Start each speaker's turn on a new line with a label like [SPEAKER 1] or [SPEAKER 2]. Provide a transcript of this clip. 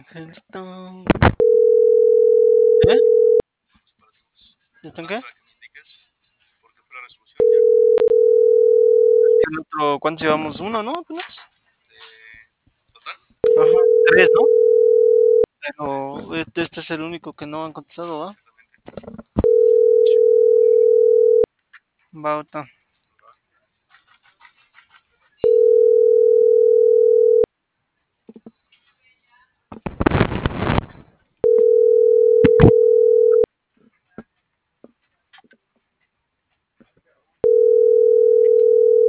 [SPEAKER 1] Están ¿Eh? ¿Ya están qué? El otro, ¿cuántos llevamos? Uno, ¿no? Apenas. Ajá, 3, ¿no? Pero este es el único que no han contestado, ¿va? Bauta.